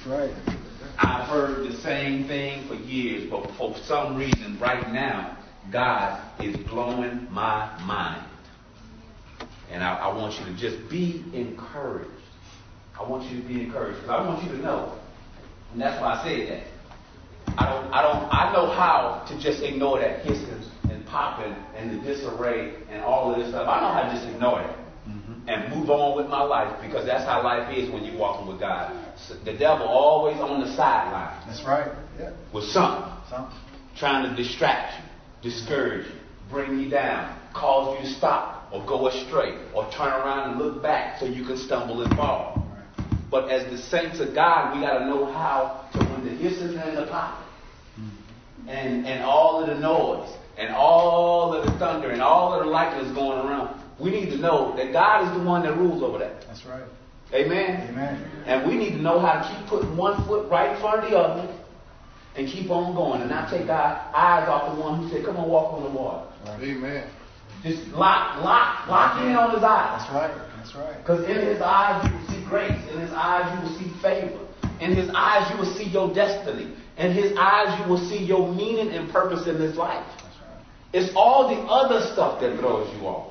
Right. I've heard the same thing for years, but for some reason right now, God is blowing my mind. And I want you to just be encouraged. I want you to be encouraged because I want you to know, and that's why I said that. I know how to just ignore that hissing and popping and the disarray and all of this stuff. I know how to just ignore that and move on with my life because that's how life is when you're walking with God. So the devil always on the sideline. That's right. Yeah. With something. Trying to distract you, discourage you, bring you down, cause you to stop or go astray or turn around and look back so you can stumble and fall. But as the saints of God, we got to know how to, when the hissing and the popping and all of the noise and all of the thunder and all of the lightning is going around, we need to know that God is the one that rules over that. That's right. Amen? Amen. And we need to know how to keep putting one foot right in front of the other and keep on going and not take our eyes off the one who said, come on, walk on the water. Right. Amen. Just lock in on his eyes. That's right. That's right. Because in his eyes you will see grace. In his eyes you will see favor. In his eyes you will see your destiny. In his eyes you will see your meaning and purpose in this life. That's right. It's all the other stuff that throws you off.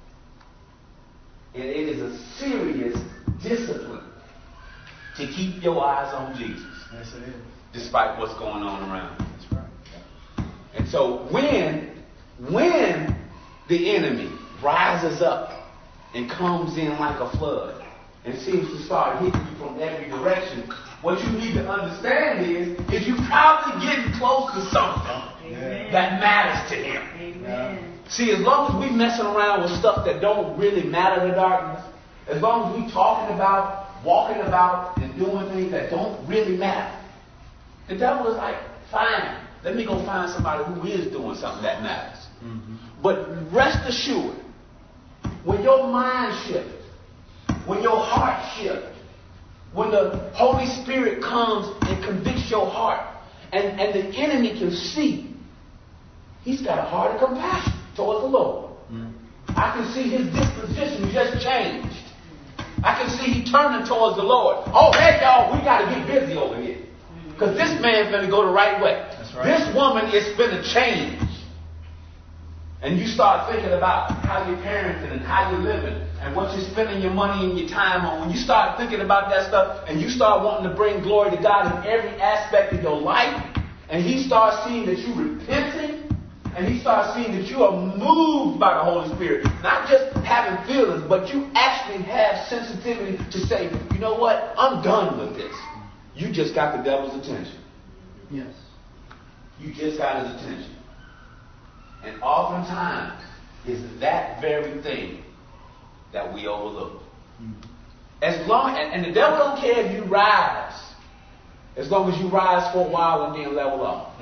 And it is a serious discipline to keep your eyes on Jesus. Yes, it is. Despite what's going on around you. That's right. And so when the enemy rises up and comes in like a flood and seems to start hitting you from every direction, what you need to understand is you're probably getting close to something that matters to him. Amen. See, as long as we messing around with stuff that don't really matter to darkness, as long as we talking about, walking about, and doing things that don't really matter, the devil is like, fine, let me go find somebody who is doing something that matters. But rest assured, when your mind shifts, when your heart shifts, when the Holy Spirit comes and convicts your heart, and the enemy can see, he's got a heart of compassion towards the Lord. I can see his disposition just changed. I can see he turning towards the Lord. Oh, hey, y'all, we got to get busy over here. Because this man's going to go the right way. That's right. This woman is going to change. And you start thinking about how you're parenting and how you're living and what you're spending your money and your time on. When you start thinking about that stuff and you start wanting to bring glory to God in every aspect of your life, and he starts seeing that you're repenting, and he starts seeing that you are moved by the Holy Spirit, not just having feelings, but you actually have sensitivity to say, you know what, I'm done with this. You just got the devil's attention. Yes. You just got his attention. And oftentimes, it's that very thing that we overlook. As long, and the devil don't care if you rise, as long as you rise for a while and then level off.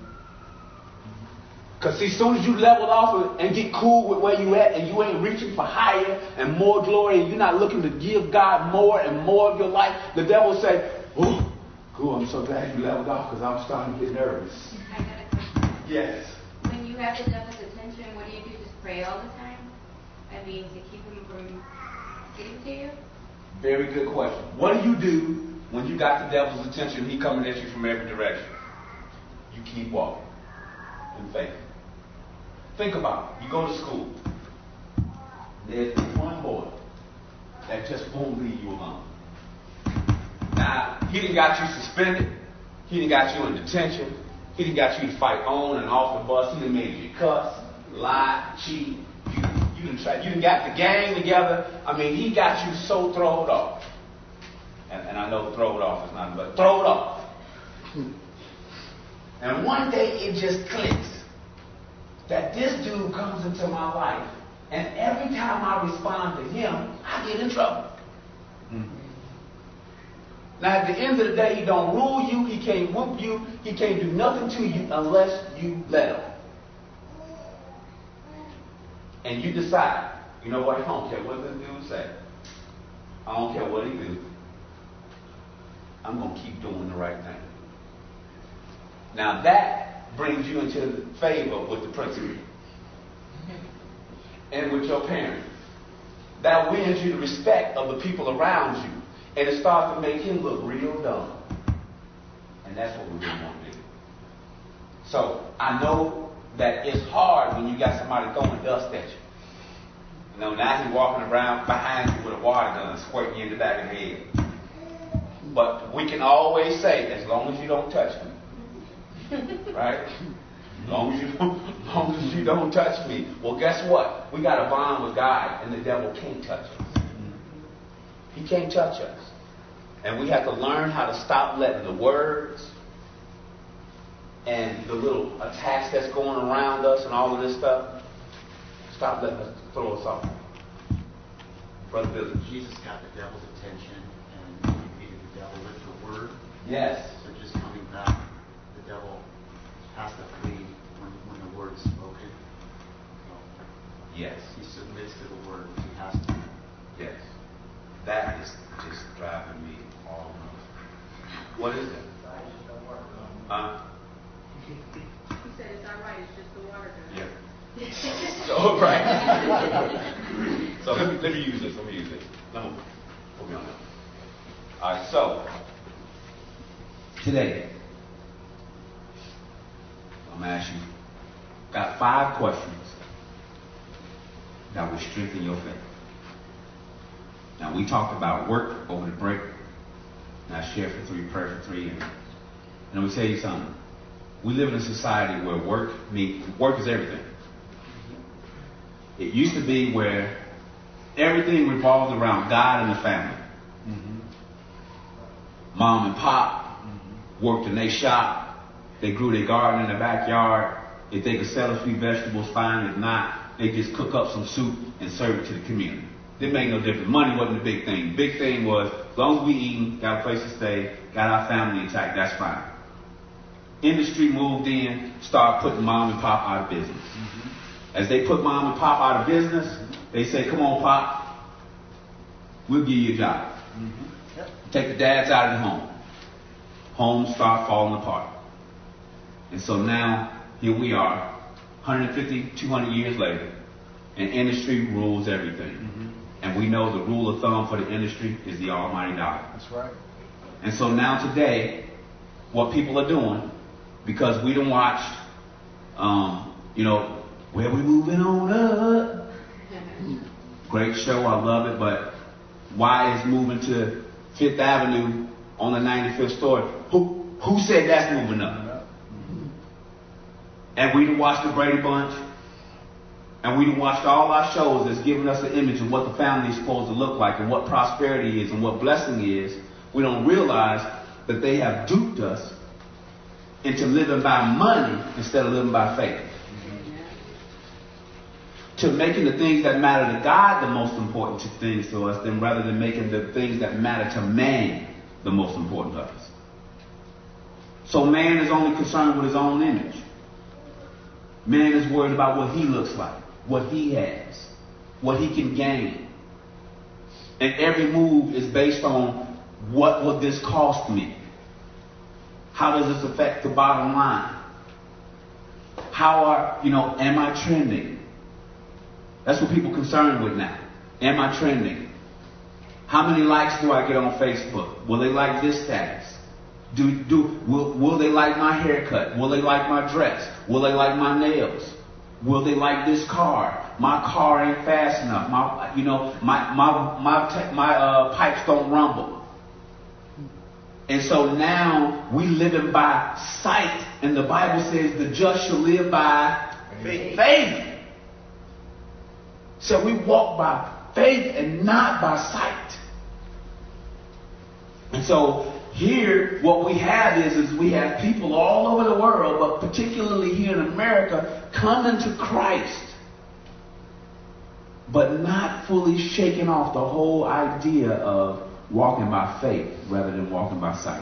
Because see, as soon as you level off and get cool with where you at and you ain't reaching for higher and more glory and you're not looking to give God more and more of your life, the devil will say, oh, cool, I'm so glad you leveled off because I'm starting to get nervous. I got a question. Yes. When you have the devil's attention, what do you do? Just pray all the time? I mean, to keep him from getting to you? Very good question. What do you do when you got the devil's attention, he coming at you from every direction? You keep walking in faith. Think about it. You go to school. There's one boy that just won't leave you alone. Now, he done got you suspended. He done got you in detention. He done got you to fight on and off the bus. He done made you cuss, lie, cheat. You done got the gang together. I mean, he got you so thrown off. And I know thrown off is not, but thrown off. And one day it just clicks that this dude comes into my life, and every time I respond to him, I get in trouble. Now, at the end of the day, he don't rule you, he can't whoop you, he can't do nothing to you unless you let him. And you decide, you know what, I don't care what this dude say. I don't care what he do. I'm going to keep doing the right thing. Now that brings you into favor with the principal and with your parents. That wins you the respect of the people around you. And it starts to make him look real dumb. that's what we really want to do. So I know that it's hard when you got somebody throwing dust at you. You know, now he's walking around behind you with a water gun, squirting you in the back of the head. But we can always say, as long as you don't touch me. Right? As long as you don't touch me. Well, guess what? We got a bond with God, and the devil can't touch us. He can't touch us. And we have to learn how to stop letting the words and the little attacks that's going around us and all of this stuff, stop letting us throw us off. Brother Billy. Jesus got the devil's attention and defeated the devil with the word. Yes. So just coming back, the devil has to flee when the word is spoken. So Yes. he submits to the word. He has to. Yes. That is just driving me all nuts. What is it? He said it's all right, it's just the water gun. Yeah. So, right. So let me use this. Put me on that. All right, so today, I'm going to ask you, got 5 questions that will strengthen your faith. Now, we talked about work over the break, and I shared for 3, prayer for 3, and let me tell you something. We live in a society where work is everything. It used to be where everything revolved around God and the family. Mm-hmm. Mom and pop worked in their shop. They grew their garden in their backyard. If they could sell a few vegetables, fine. If not, they just cook up some soup and serve it to the community. It made no difference. Money wasn't the big thing. The big thing was, as long as we eating, got a place to stay, got our family intact, that's fine. Industry moved in, started putting mom and pop out of business. Mm-hmm. As they put mom and pop out of business, they say, come on, pop, we'll give you a job. Mm-hmm. Yep. Take the dads out of the home. Homes start falling apart. And so now, here we are, 150, 200 years later, and industry rules everything. Mm-hmm. And we know the rule of thumb for the industry is the almighty dollar. That's right. And so now today, what people are doing, because we done watched, Where We Moving On Up. Great show, I love it, but why is moving to 5th Avenue on the 95th story? Who said that's moving up? Mm-hmm. And we done watched the Brady Bunch, and we done watched all our shows that's giving us an image of what the family is supposed to look like and what prosperity is and what blessing is. We don't realize that they have duped us into living by money instead of living by faith. To making the things that matter to God the most important things to us, than rather than making the things that matter to man the most important to us. So man is only concerned with his own image. Man is worried about what he looks like, what he has, what he can gain. And every move is based on, what will this cost me? How does this affect the bottom line? Am I trending? That's what people are concerned with now. Am I trending? How many likes do I get on Facebook? Will they like this status? Will they like my haircut? Will they like my dress? Will they like my nails? Will they like this car? My car ain't fast enough. My pipes don't rumble. And so now we living by sight, and the Bible says the just shall live by faith. So we walk by faith and not by sight. And so here, what we have is we have people all over the world, but particularly here in America, coming to Christ, but not fully shaking off the whole idea of walking by faith rather than walking by sight.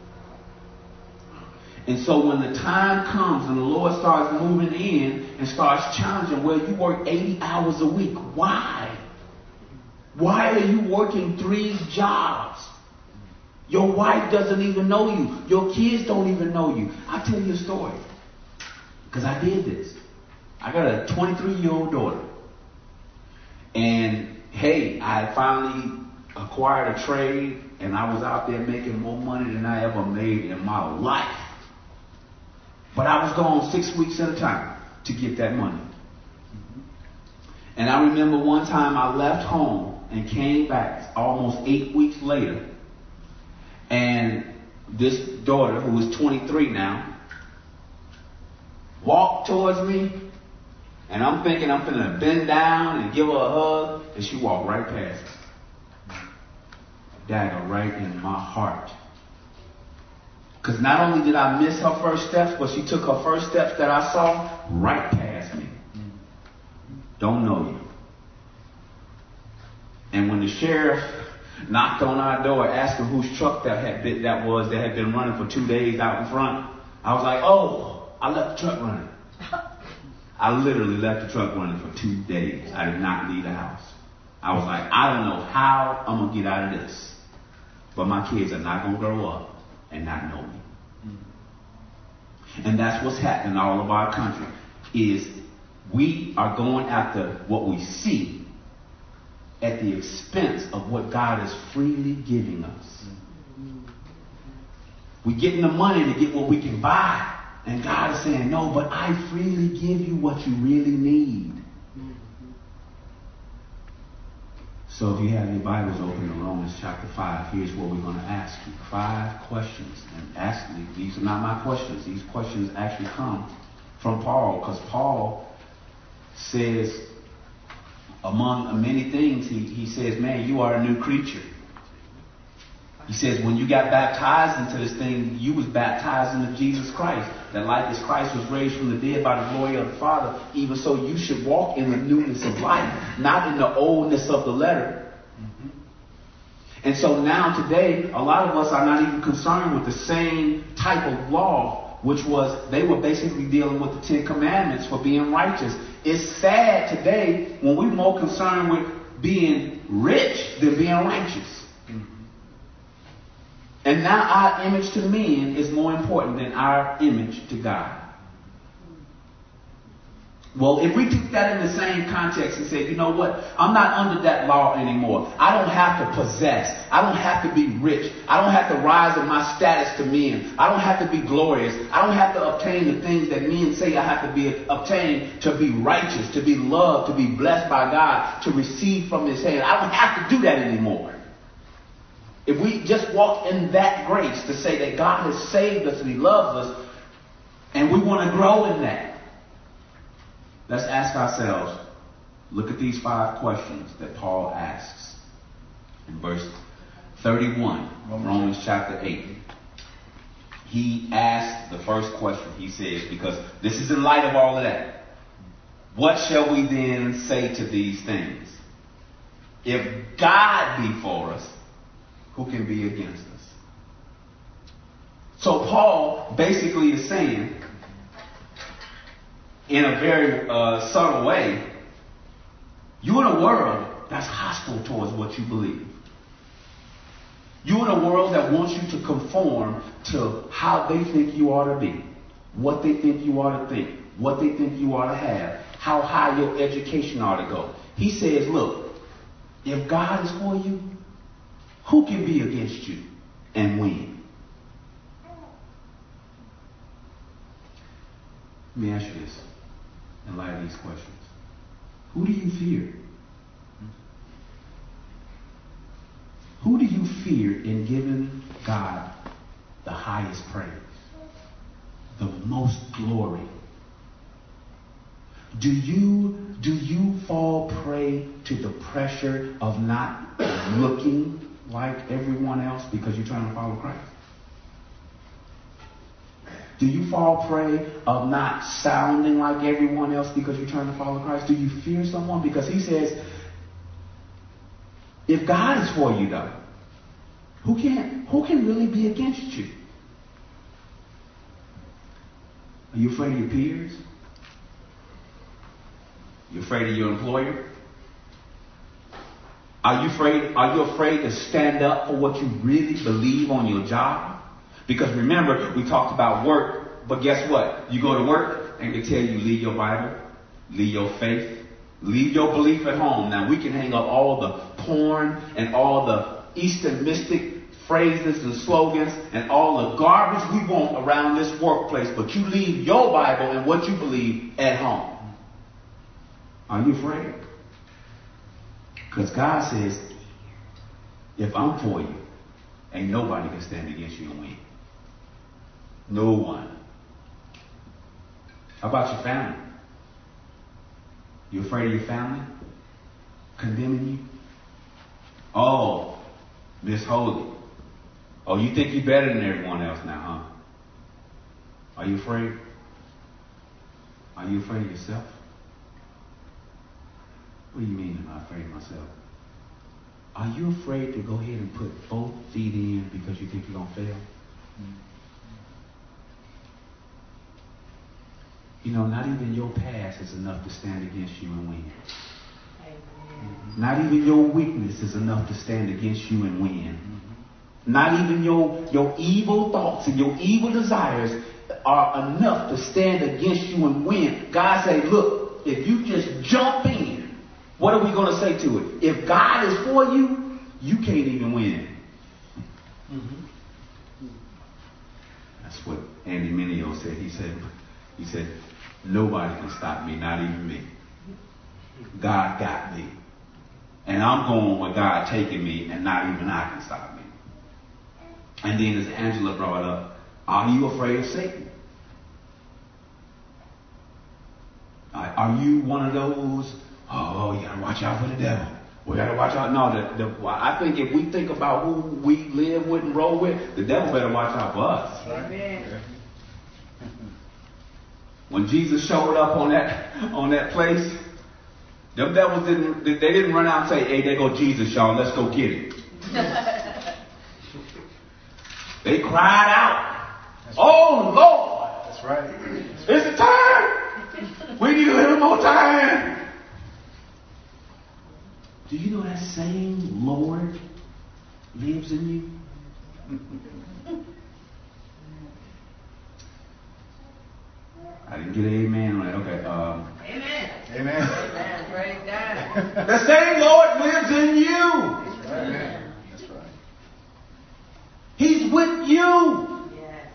And so when the time comes and the Lord starts moving in and starts challenging, well, you work 80 hours a week. Why? Why are you working 3 jobs? Your wife doesn't even know you. Your kids don't even know you. I'll tell you a story. Because I did this. I got a 23-year-old daughter. And hey, I finally acquired a trade, and I was out there making more money than I ever made in my life. But I was gone 6 weeks at a time to get that money. And I remember one time I left home and came back almost 8 weeks later. And this daughter, who is 23 now, walked towards me. And I'm thinking I'm finna bend down and give her a hug. And she walked right past me. Dagger right in my heart. Because not only did I miss her first steps, but she took her first steps that I saw right past me. Don't know you. And when the sheriff knocked on our door asking whose truck that had been running for 2 days out in front, I was like, oh, I left the truck running. I literally left the truck running for 2 days. I did not leave the house. I was like, I don't know how I'm going to get out of this. But my kids are not going to grow up and not know me. And that's what's happening all of our country, is we are going after what we see at the expense of what God is freely giving us. We're getting the money to get what we can buy. And God is saying, no, but I freely give you what you really need. So if you have your Bibles open to Romans chapter 5, here's what we're going to ask you. 5 questions. And actually, these are not my questions. These questions actually come from Paul, because Paul says, among many things, he says, man, you are a new creature. He says, when you got baptized into this thing, you was baptized into Jesus Christ. That like as Christ was raised from the dead by the glory of the Father, even so you should walk in the newness of life, not in the oldness of the letter. And so now today, a lot of us are not even concerned with the same type of law, which was, they were basically dealing with the 10 Commandments for being righteous. It's sad today when we're more concerned with being rich than being righteous. And now our image to men is more important than our image to God. Well, if we took that in the same context and said, you know what, I'm not under that law anymore. I don't have to possess. I don't have to be rich. I don't have to rise in my status to men. I don't have to be glorious. I don't have to obtain the things that men say I have to be obtained to be righteous, to be loved, to be blessed by God, to receive from His hand. I don't have to do that anymore. If we just walk in that grace to say that God has saved us and He loves us, and we want to grow in that, let's ask ourselves, look at these 5 questions that Paul asks in verse 31, Romans chapter 8. He asks the first question. He says, because this is in light of all of that, what shall we then say to these things? If God be for us, who can be against us? So Paul basically is saying, in a very subtle way, you're in a world that's hostile towards what you believe. You're in a world that wants you to conform to how they think you ought to be, what they think you ought to think, what they think you ought to have, how high your education ought to go. He says, look, if God is for you, who can be against you and win? Let me ask you this in light of these questions. Who do you fear? Who do you fear in giving God the highest praise, the most glory? Do you fall prey to the pressure of not looking like everyone else because you're trying to follow Christ? Do you fall prey of not sounding like everyone else because you're trying to follow Christ? Do you fear someone? Because he says, if God is for you, though, who can really be against you? Are you afraid of your peers? You afraid of your employer? Are you afraid to stand up for what you really believe on your job? Because remember, we talked about work, but guess what? You go to work and they tell you leave your Bible, leave your faith, leave your belief at home. Now we can hang up all the porn and all the Eastern mystic phrases and slogans and all the garbage we want around this workplace, but you leave your Bible and what you believe at home. Are you afraid? Because God says, if I'm for you, ain't nobody can stand against you and win. No one. How about your family? You afraid of your family condemning you? Oh, Miss Holy. Oh, you think you're better than everyone else now, huh? Are you afraid? Are you afraid of yourself? What do you mean am I afraid of myself? Are you afraid to go ahead and put both feet in because you think you're going to fail? You know, not even your past is enough to stand against you and win. Not even your weakness is enough to stand against you and win. Not even your evil thoughts and your evil desires are enough to stand against you and win. God say, look, if you just jump in, what are we going to say to it? If God is for you, you can't even win. That's what Andy Mineo said. He said, nobody can stop me, not even me. God got me. And I'm going where God taking me, and not even I can stop me. And then as Angela brought up, are you afraid of Satan? Are you one of those, oh, you got to watch out for the devil. We got to watch out. No, I think if we think about who we live with and roll with, the devil better watch out for us. Amen. When Jesus showed up on that place, them devils didn't run out and say, hey, there go Jesus, y'all, let's go get him. They cried out, oh Lord. That's right. It's the time. We need a little more time. Do you know that same Lord lives in you? I didn't get an amen on that. Okay. Amen. Amen. Amen. Praise God. The same Lord lives in you. That's right. Amen. That's right. He's with you. Yes.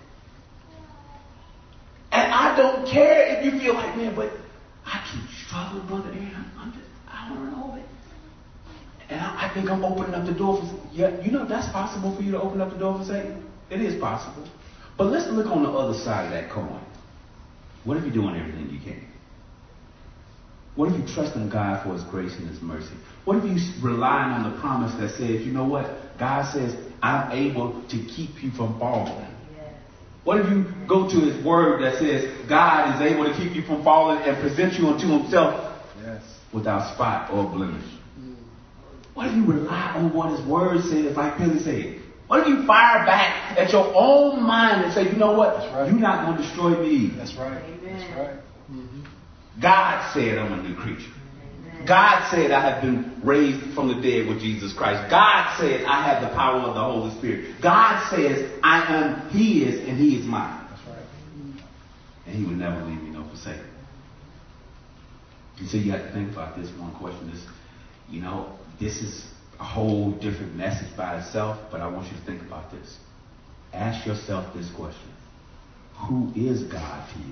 And I don't care if you feel like, man, but I keep struggling, Brother Aaron. I don't know it. And I think I'm opening up the door for, yeah, you know that's possible for you to open up the door for Satan. It is possible. But let's look on the other side of that coin. What if you're doing everything you can? What if you trust in God for His grace and His mercy? What if you relying on the promise that says, you know what? God says, I'm able to keep you from falling. Yes. What if you go to His word that says, God is able to keep you from falling and present you unto Himself without spot or blemish? What if you rely on what His word says, like Billy said? What if you fire back at your own mind and say, you know what? That's right. You're not going to destroy me. That's right. That's right. God said I'm a new creature. God said I have been raised from the dead with Jesus Christ. God said I have the power of the Holy Spirit. God says I am His and He is mine. That's right. And He would never leave me nor forsake me. And so you have to think about this one question. This is a whole different message by itself, but I want you to think about this. Ask yourself this question. Who is God to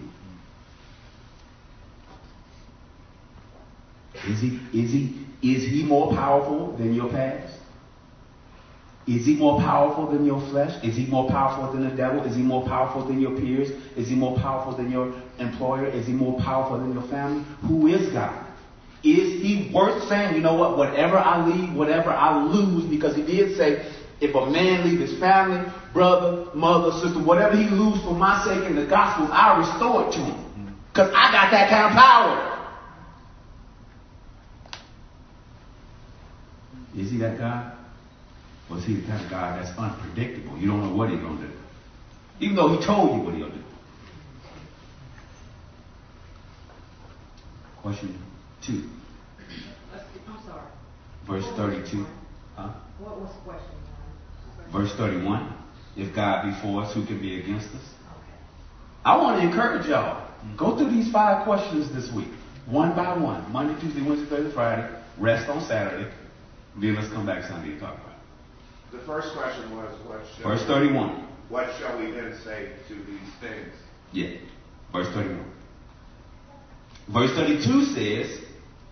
you? Is he more powerful than your past? Is he more powerful than your flesh? Is he more powerful than the devil? Is he more powerful than your peers? Is he more powerful than your employer? Is he more powerful than your family? Who is God? Is he worth saying, you know what, whatever I leave, whatever I lose, because he did say, if a man leave his family, brother, mother, sister, whatever he lose for my sake in the gospel, I'll restore it to him. Because I got that kind of power. Is he that God? Or is he the kind of God that's unpredictable? You don't know what he's going to do. Even though he told you what he'll do. Question 2. I'm sorry. Verse 32. Huh? What was the question? Verse 31. If God be for us, who can be against us? Okay. I want to encourage y'all. Go through these 5 questions this week. One by one. Monday, Tuesday, Wednesday, Thursday, Friday. Rest on Saturday. Then let's come back Sunday and talk about it. The first question was, Verse 31. What shall we then say to these things? Yeah. Verse 31. Verse 32 says,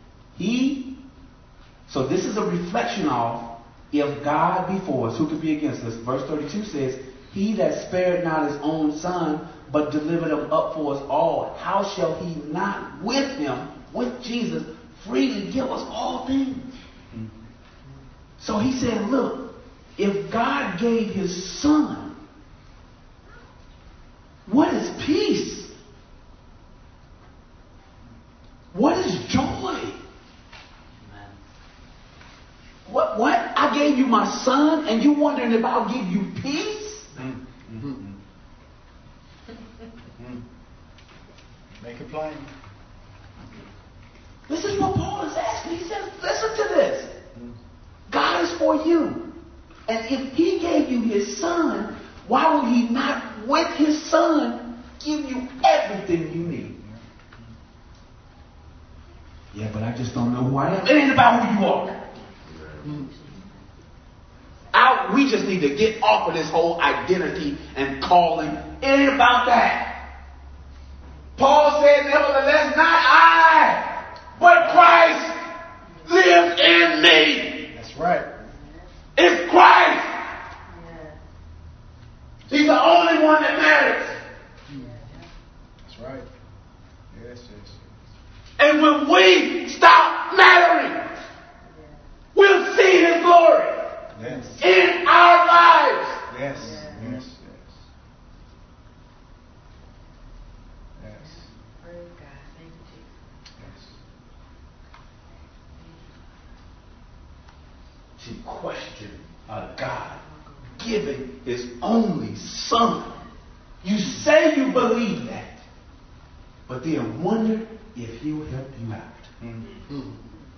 so this is a reflection of, if God be for us, who could be against us? Verse 32 says, he that spared not his own son, but delivered him up for us all, how shall he not with him, with Jesus, freely give us all things? So he said, look, if God gave his son, what is peace? What is joy? What? I gave you my son and you wondering if I'll give you peace? Make it plain. This is what Paul is asking. He says, listen to this. God is for you. And if he gave you his son, why would he not, with his son, give you everything you need? Yeah, but I just don't know who I am. It ain't about who you are. We just need to get off of this whole identity and calling. It ain't about that. Paul said, nevertheless, not I, but Christ lives in me. That's right. It's Christ. He's the only one that matters. That's right. Yes. And when we stop mattering, we'll see his glory in our lives. Yes. Praise God. Thank you, Jesus. To question a God giving his only son. You say you believe that, but then wonder if he'll help you out.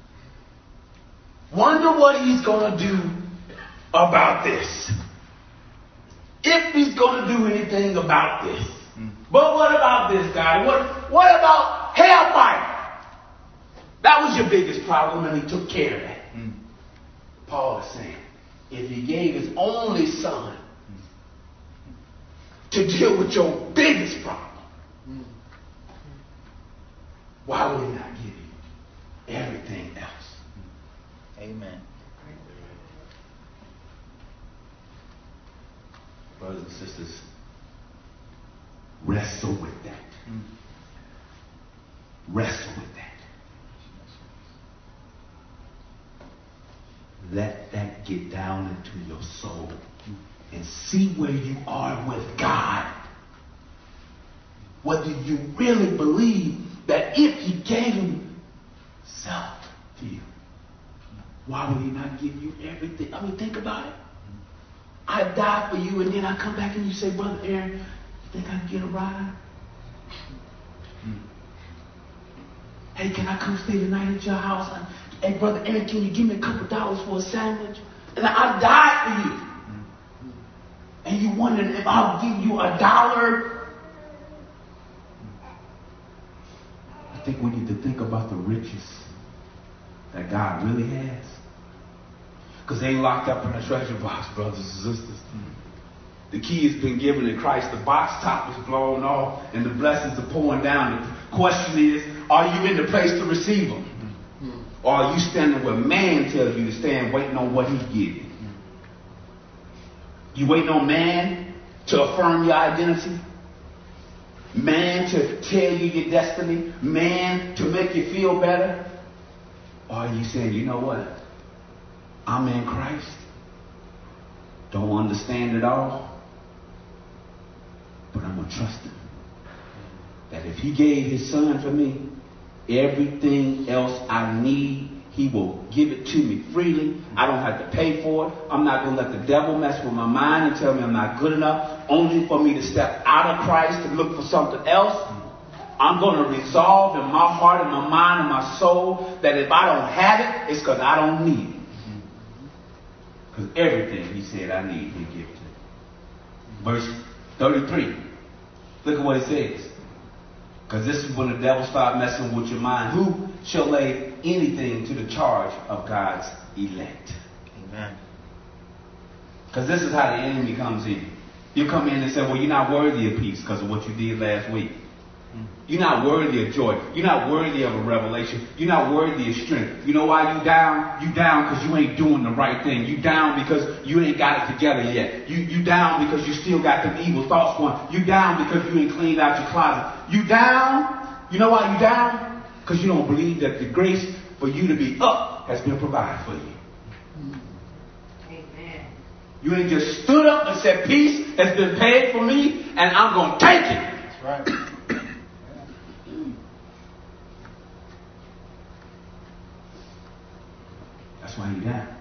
Wonder what he's going to do about this. If he's going to do anything about this. But what about this, God? What about hellfire? That was your biggest problem, and he took care of that. Paul is saying, if he gave his only son to deal with your biggest problem, why would he not give you everything else? Amen. Brothers and sisters, wrestle with that. Wrestle with that. Let that get down into your soul and see where you are with God. Whether you really believe that if he gave himself to you, why would he not give you everything? I mean, think about it. I die for you, and then I come back and you say, Brother Aaron, you think I can get a ride? Hey, can I come stay the night at your house? Hey, Brother Aaron, can you give me a couple dollars for a sandwich? And I died for you. And you wondering if I'll give you $1? I think we need to think about the riches that God really has. Because they ain't locked up in a treasure box, brothers and sisters. The key has been given in Christ. The box top is blown off and the blessings are pouring down. The question is, are you in the place to receive them? Or are you standing where man tells you to stand, waiting on what he gives you? You waiting on man to affirm your identity? Man to tell you your destiny? Man to make you feel better? Or are you saying, you know what? I'm in Christ. Don't understand it all. But I'm going to trust him. That if he gave his son for me, everything else I need, he will give it to me freely. I don't have to pay for it. I'm not going to let the devil mess with my mind and tell me I'm not good enough, only for me to step out of Christ and look for something else. I'm going to resolve in my heart and my mind and my soul that if I don't have it, it's because I don't need it. Because everything he said I need, he gives to me. Verse 33. Look at what he says. Because this is when the devil starts messing with your mind. Who shall lay anything to the charge of God's elect? Amen. Because this is how the enemy comes in. He'll come in and say, well, you're not worthy of peace because of what you did last week. You're not worthy of joy. You're not worthy of a revelation. You're not worthy of strength. You know why you down? You down because you ain't doing the right thing. You down because you ain't got it together yet. You down because you still got them evil thoughts going. You down because you ain't cleaned out your closet. You down? You know why you down? Because you don't believe that the grace for you to be up has been provided for you. Amen. You ain't just stood up and said, peace has been paid for me and I'm going to take it. That's right. That's why you're down.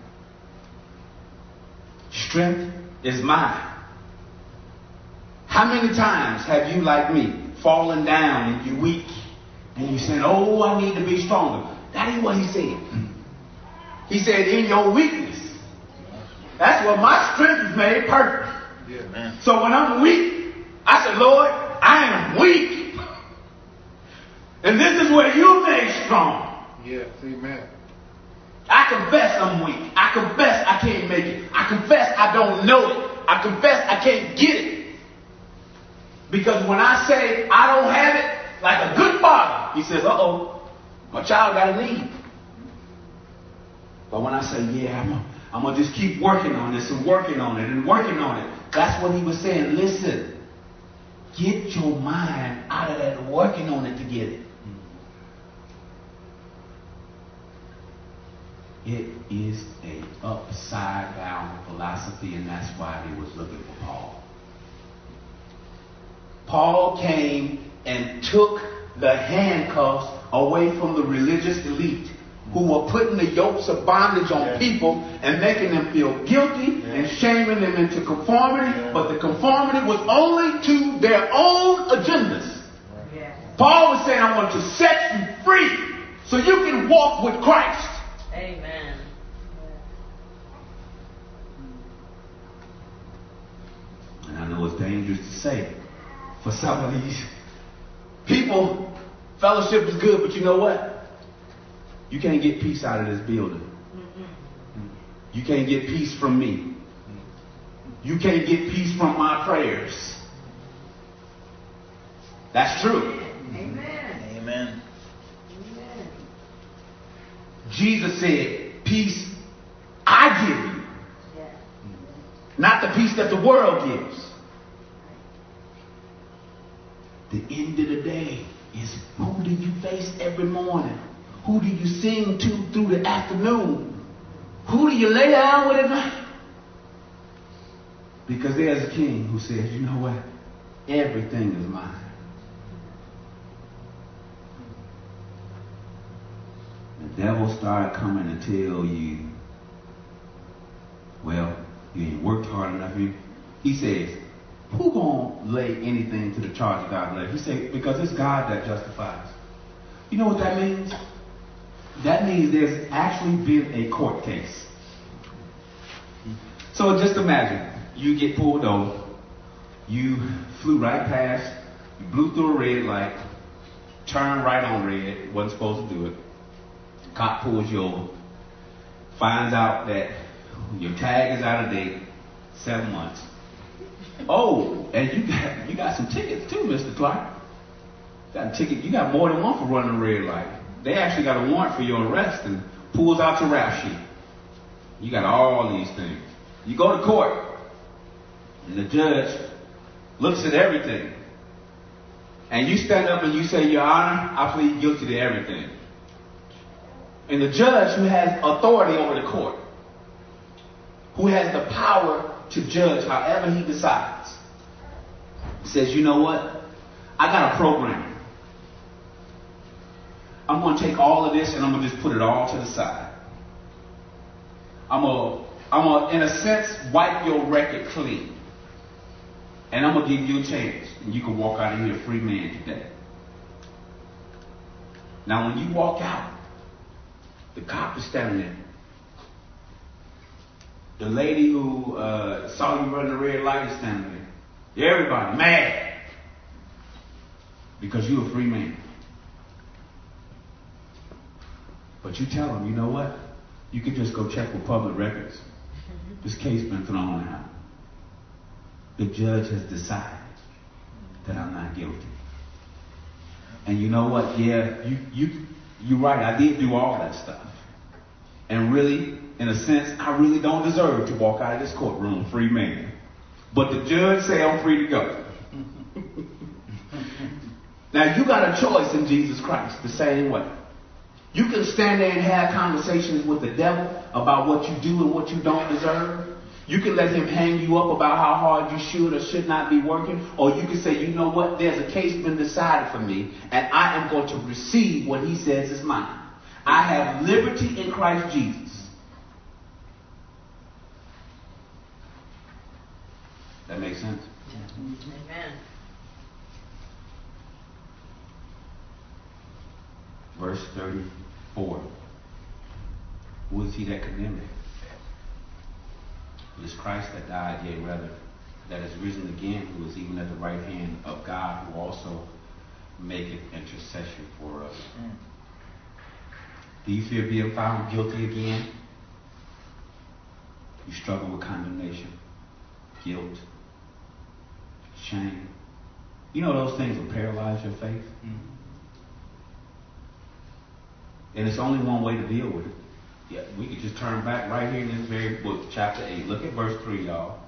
Strength is mine. How many times have you, like me, fallen down and you're weak and you saying, oh, I need to be stronger? That ain't what he said. He said, in your weakness. That's where my strength is made perfect. Yeah, man. So when I'm weak, I say, Lord, I am weak. And this is where you made strong. Yes, amen. I confess I'm weak. I confess I can't make it. I confess I don't know it. I confess I can't get it. Because when I say I don't have it, like a good father, he says, uh-oh, my child got a need. But when I say, yeah, I'm going to just keep working on this and working on it and working on it, that's what he was saying. Listen, get your mind out of that working on it to get it. It is a upside down philosophy, and that's why they was looking for Paul. Paul came and took the handcuffs away from the religious elite who were putting the yokes of bondage on people and making them feel guilty and shaming them into conformity, but the conformity was only to their own agendas. Paul was saying, I want to set you free so you can walk with Christ. Amen. And I know it's dangerous to say for some of these people, fellowship is good, but you know what? You can't get peace out of this building. You can't get peace from me. You can't get peace from my prayers. That's true. Amen. Amen. Amen. Jesus said, peace I give you. Yes. Not the peace that the world gives. The end of the day is who do you face every morning? Who do you sing to through the afternoon? Who do you lay down with at night? Because there's a king who says, you know what? Everything is mine. The devil started coming to tell you, well, you ain't worked hard enough. He says, who gonna lay anything to the charge of God lay? He said, because it's God that justifies. You know what that means? That means there's actually been a court case. So just imagine, you get pulled over, you flew right past, you blew through a red light, turned right on red, wasn't supposed to do it. Cop pulls you over, finds out that your tag is out of date, 7 months. Oh, and you got some tickets too, Mr. Clark. Got a ticket. You got more than one for running a red light. They actually got a warrant for your arrest and pulls out your rap sheet. You got all these things. You go to court, and the judge looks at everything. And you stand up and you say, Your Honor, I plead guilty to everything. And the judge, who has authority over the court, who has the power to judge however he decides, says, you know what? I got a program. I'm going to take all of this and I'm going to just put it all to the side. I'm going to, in a sense, wipe your record clean. And I'm going to give you a chance. And you can walk out of here a free man today. Now, when you walk out, the cop is standing there. The lady who saw you running the red light is standing there. Everybody mad. Because you're a free man. But you tell them, you know what? You can just go check with public records. This case been thrown out. The judge has decided that I'm not guilty. And you know what? Yeah, you're right. I did do all that stuff. And really, in a sense, I really don't deserve to walk out of this courtroom a free man. But the judge say I'm free to go. Now, you got a choice in Jesus Christ the same way. You can stand there and have conversations with the devil about what you do and what you don't deserve. You can let him hang you up about how hard you should or should not be working. Or you can say, you know what, there's a case been decided for me, and I am going to receive what he says is mine. I have liberty in Christ Jesus. That makes sense? Amen. Verse 34. Who is he that condemned? It is Christ that died, yea, rather, that is risen again, who is even at the right hand of God, who also maketh intercession for us. Do you fear being found guilty again? You struggle with condemnation, guilt, shame. You know those things will paralyze your faith? And it's only one way to deal with it. Yeah, we could just turn back right here in this very book, chapter 8. Look at verse 3, y'all.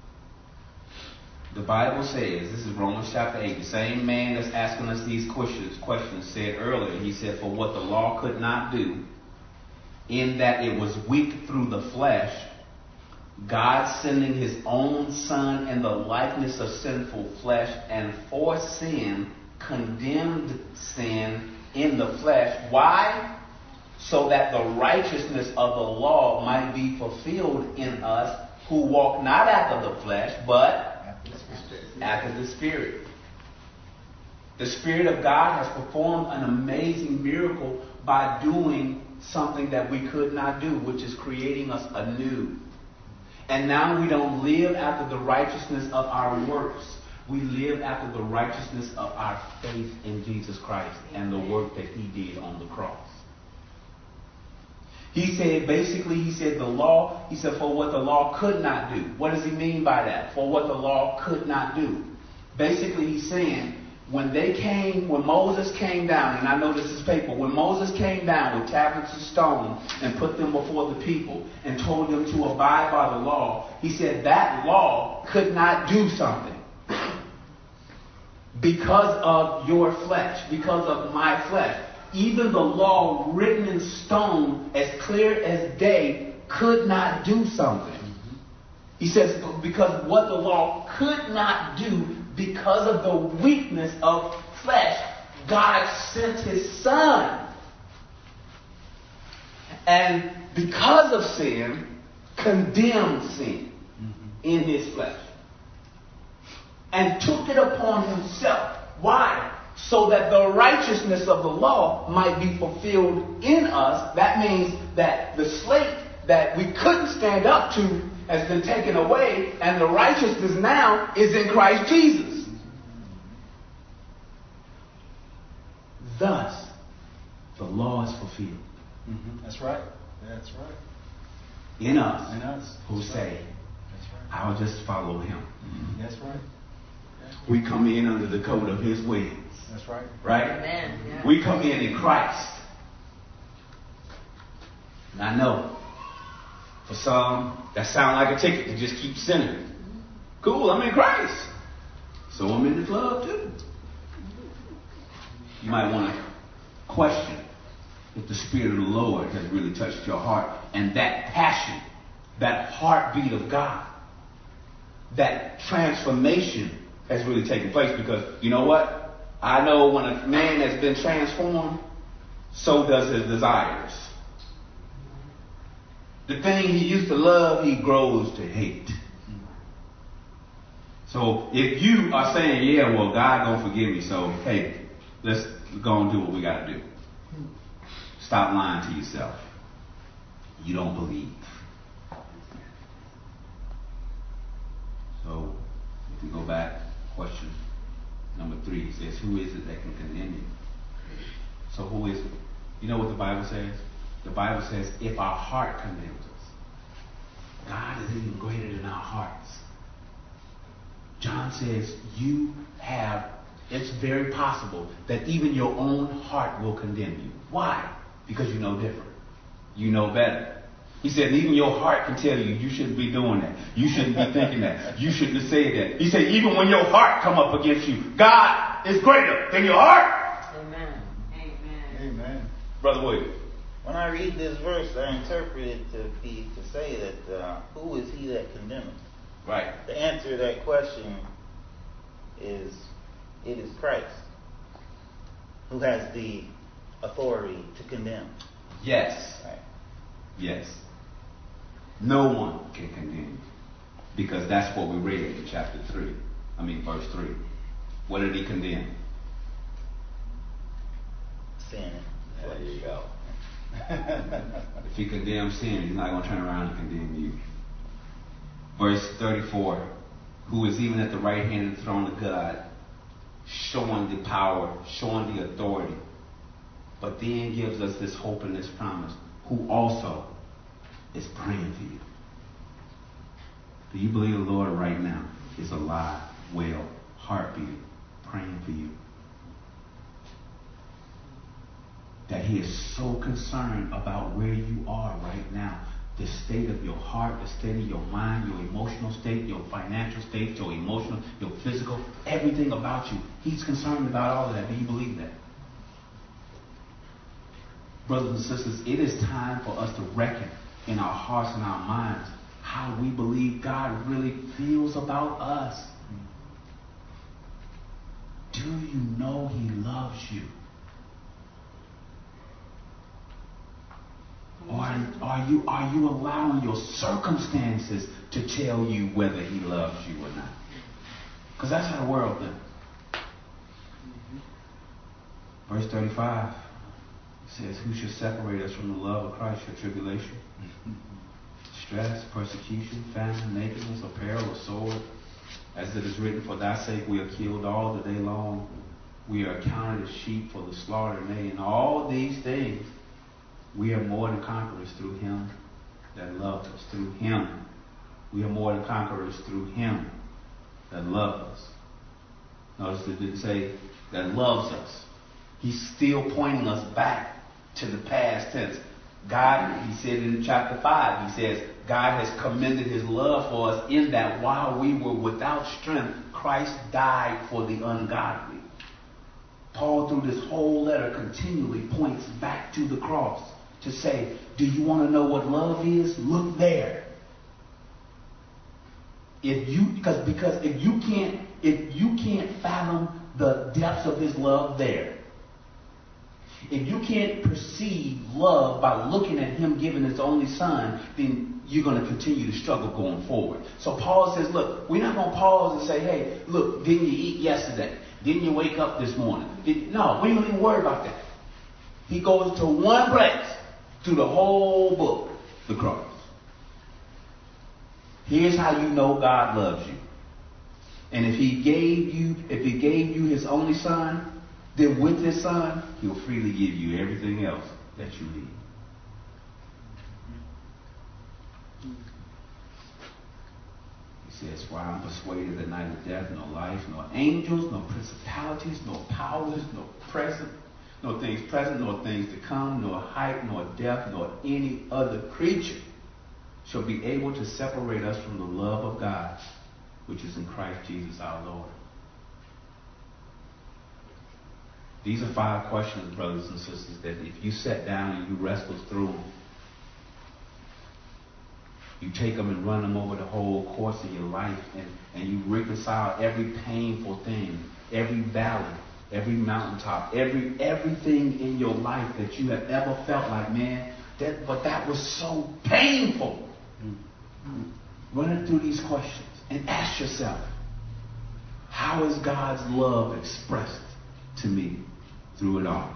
The Bible says, this is Romans chapter 8, the same man that's asking us these questions said earlier, he said, for what the law could not do, in that it was weak through the flesh, God sending his own Son in the likeness of sinful flesh, and for sin, condemned sin in the flesh. Why? So that the righteousness of the law might be fulfilled in us, who walk not after the flesh, but after the Spirit. The Spirit of God has performed an amazing miracle by doing something that we could not do, which is creating us anew. And now we don't live after the righteousness of our works. We live after the righteousness of our faith in Jesus Christ and the work that he did on the cross. He said the law, he said, for what the law could not do. What does he mean by that? For what the law could not do. Basically, he's saying, when Moses came down, and I know this is paper, when Moses came down with tablets of stone and put them before the people and told them to abide by the law, he said that law could not do something. Because of your flesh, because of my flesh. Even the law written in stone, as clear as day, could not do something. He says, because what the law could not do, because of the weakness of flesh, God sent his Son. And because of sin, condemned sin in his flesh. And took it upon himself. Why? So that the righteousness of the law might be fulfilled in us. That means that the slate that we couldn't stand up to has been taken away, and the righteousness now is in Christ Jesus. Thus, the law is fulfilled. That's right. That's right. In us, who That's say, right. That's right. I'll just follow him. That's right. We come in under the coat of his wings. That's right. Right? Amen. Yeah. We come in Christ. And I know, for some, that sounds like a ticket to just keep sinning. Cool, I'm in Christ. So I'm in the club too. You might want to question if the Spirit of the Lord has really touched your heart. And that passion, that heartbeat of God, that transformation has really taken place. Because you know what? I know when a man has been transformed, so does his desires. The thing he used to love, he grows to hate. So if you are saying, yeah, well, God gonna forgive me, so hey, let's go and do what we gotta do. Stop lying to yourself. You don't believe. So if we go back, question number 3 says, who is it that can condemn you? So who is it? You know what the Bible says? The Bible says, if our heart condemns us, God is even greater than our hearts. John says it's very possible that even your own heart will condemn you. Why? Because you know different. You know better. He said even your heart can tell you shouldn't be doing that. You shouldn't be thinking that. You shouldn't have said that. He said even when your heart come up against you, God is greater than your heart. Amen. Amen. Brother William. When I read this verse, I interpret it to say that who is he that condemneth? Right. The answer to that question is it is Christ who has the authority to condemn. Yes. Right. Yes. No one can condemn you. Because that's what we read in verse 3. What did he condemn? Sin. There you go. If he condemns sin, he's not going to turn around and condemn you. Verse 34, who is even at the right hand of the throne of God, showing the power, showing the authority, but then gives us this hope and this promise, who also is praying for you. Do you believe the Lord right now is alive, well, heartbeating, praying for you? That he is so concerned about where you are right now. The state of your heart, the state of your mind, your emotional state, your financial state, your emotional, your physical, everything about you. He's concerned about all of that. Do you believe that? Brothers and sisters, it is time for us to reckon in our hearts and our minds how we believe God really feels about us. Do you know he loves you? Or are you allowing your circumstances to tell you whether he loves you or not? Because that's how the world thinks. Verse 35 says, who shall separate us from the love of Christ? Your tribulation, stress, persecution, famine, nakedness, or peril, or sword? As it is written, for thy sake we are killed all the day long. We are accounted as sheep for the slaughter. Nay, in all these things we are more than conquerors through him that loved us. Through him. We are more than conquerors through him that loved us. Notice it didn't say that loves us. He's still pointing us back to the past tense. God, he said in chapter 5, he says, God has commended his love for us in that while we were without strength, Christ died for the ungodly. Paul, through this whole letter, continually points back to the cross to say, do you want to know what love is? Look there. Because if you can't fathom the depths of his love there, if you can't perceive love by looking at him giving his only son, then you're going to continue to struggle going forward. So Paul says, look, we're not going to pause and say, hey, look, didn't you eat yesterday? Didn't you wake up this morning? No, we don't even worry about that. He goes to one place through the whole book, the cross. Here's how you know God loves you. And if he gave you his only son, then with his son, he'll freely give you everything else that you need. He says, for I am persuaded that neither death, nor life, nor angels, nor principalities, nor powers, nor things present, nor things to come, nor height, nor depth, nor any other creature shall be able to separate us from the love of God, which is in Christ Jesus our Lord. These are 5 questions, brothers and sisters, that if you sat down and you wrestle through them, you take them and run them over the whole course of your life, and you reconcile every painful thing, every valley, every mountaintop, everything in your life that you have ever felt like, man, that was so painful. Run it through these questions and ask yourself, how is God's love expressed to me through it all?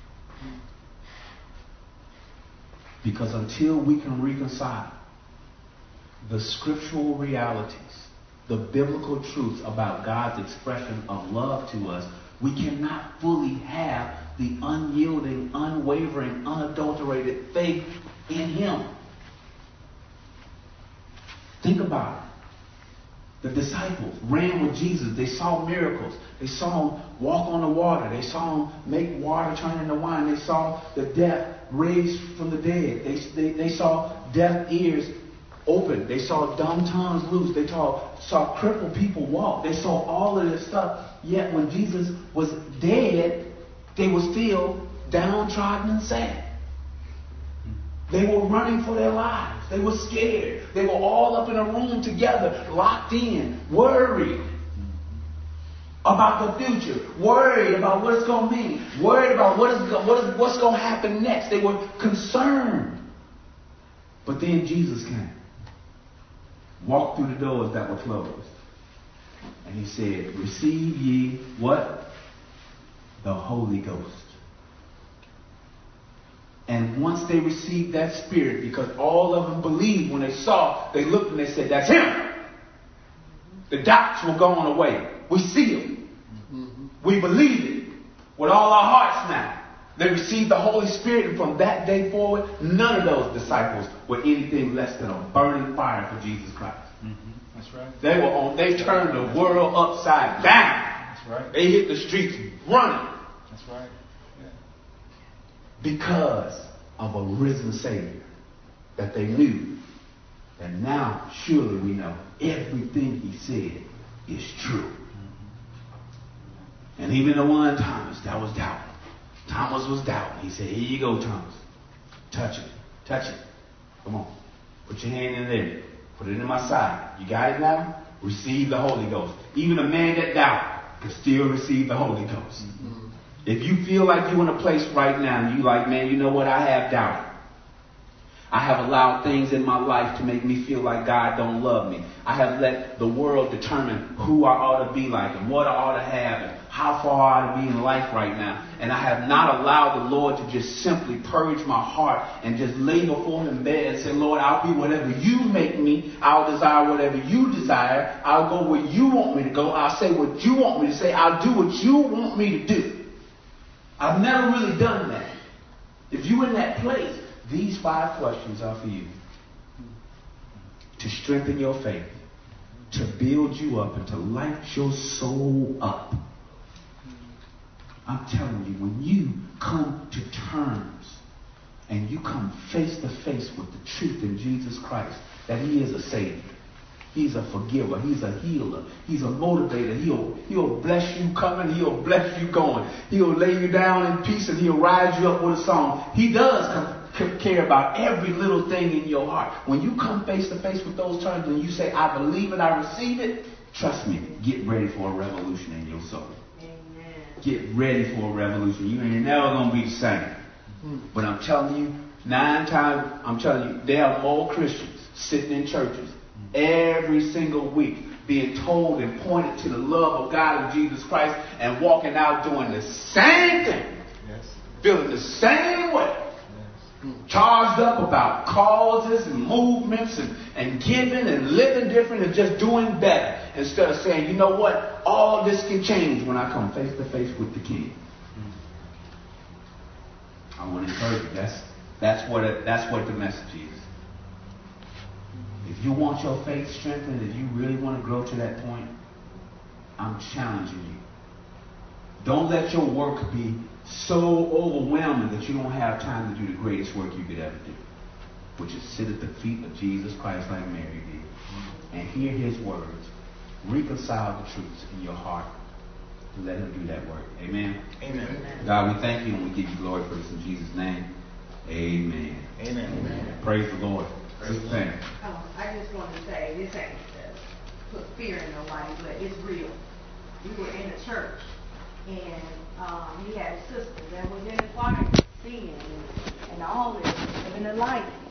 Because until we can reconcile the scriptural realities, the biblical truths about God's expression of love to us, we cannot fully have the unyielding, unwavering, unadulterated faith in him. Think about it. The disciples ran with Jesus. They saw miracles. They saw him walk on the water. They saw him make water turn into wine. They saw the deaf raised from the dead. They saw deaf ears open. They saw dumb tongues loose. They saw crippled people walk. They saw all of this stuff. Yet when Jesus was dead, they were still downtrodden and sad. They were running for their lives. They were scared. They were all up in a room together, locked in, worried about the future, worried about what it's going to mean, worried about what's going to happen next. They were concerned. But then Jesus came, walked through the doors that were closed, and he said, receive ye what? The Holy Ghost. And once they received that Spirit, because all of them believed when they saw, they looked and they said, that's him. The doubts were going away. We see him. We believe it with all our hearts now. They received the Holy Spirit, and from that day forward, none of those disciples were anything less than a burning fire for Jesus Christ. That's right. They turned the world upside down. That's right. They hit the streets running. That's right. Because of a risen Savior that they knew. And now, surely we know everything he said is true. And even the one Thomas that was doubting. Thomas was doubting. He said, here you go, Thomas. Touch it. Touch it. Come on. Put your hand in there. Put it in my side. You got it now? Receive the Holy Ghost. Even a man that doubted could still receive the Holy Ghost. If you feel like you're in a place right now and you like, man, you know what? I have doubt. I have allowed things in my life to make me feel like God don't love me. I have let the world determine who I ought to be like and what I ought to have and how far I ought to be in life right now. And I have not allowed the Lord to just simply purge my heart and just lay before him in bed and say, Lord, I'll be whatever you make me. I'll desire whatever you desire. I'll go where you want me to go. I'll say what you want me to say. I'll do what you want me to do. I've never really done that. If you're in that place, these 5 questions are for you. To strengthen your faith, to build you up, and to light your soul up. I'm telling you, when you come to terms and you come face to face with the truth in Jesus Christ, that he is a Savior. He's a forgiver. He's a healer. He's a motivator. He'll bless you coming. He'll bless you going. He'll lay you down in peace and he'll rise you up with a song. He does care about every little thing in your heart. When you come face to face with those terms and you say, I believe it, I receive it, trust me, get ready for a revolution in your soul. Amen. Get ready for a revolution. You ain't never going to be the same. But I'm telling you, there are more Christians sitting in churches every single week being told and pointed to the love of God and Jesus Christ and walking out doing the same thing. Yes. Feeling the same way. Yes. Charged up about causes and movements and giving and living different and just doing better. Instead of saying, you know what? All this can change when I come face to face with the King. I want to encourage you. That's what the message is. If you want your faith strengthened, if you really want to grow to that point, I'm challenging you. Don't let your work be so overwhelming that you don't have time to do the greatest work you could ever do, which is sit at the feet of Jesus Christ like Mary did and hear his words, reconcile the truths in your heart, and let him do that work. Amen? Amen. God, we thank you and we give you glory for this in Jesus' name. Amen. Amen. Amen. Praise the Lord. Sister Pam. I just want to say, this ain't to put fear in nobody, but it's real. We were in a church, and he had a sister that was in the choir singing and all this, living a life.